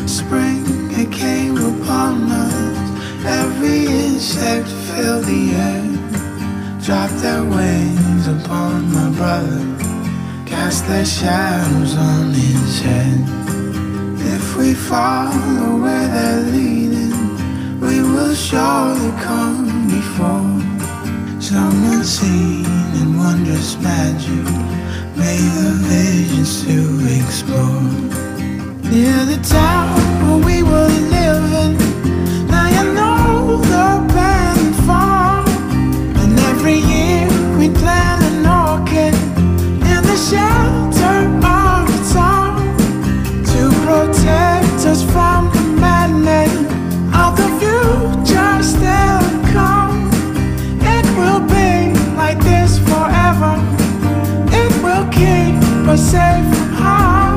Spring, it came upon us. Every insect filled the air, dropped their wings upon my brother, cast their shadows on his head. If we follow where they're leading, we will surely come before someone seen in wondrous magic, made the visions to explore. Near the town where we were living, now you know the band farm. And every year we plan an orchid in the shelter of the town, to protect us from the madness of the future still to come. It will be like this forever. It will keep us safe from harm.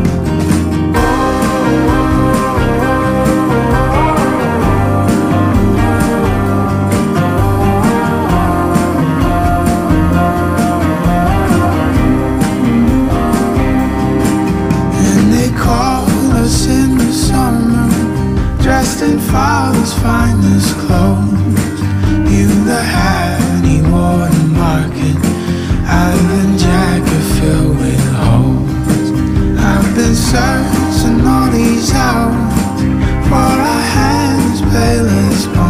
Dressed in father's finest clothes, you the hat he wore to market, Ivan jacket filled with holes. I've been searching all these hours for our hands pale as bone.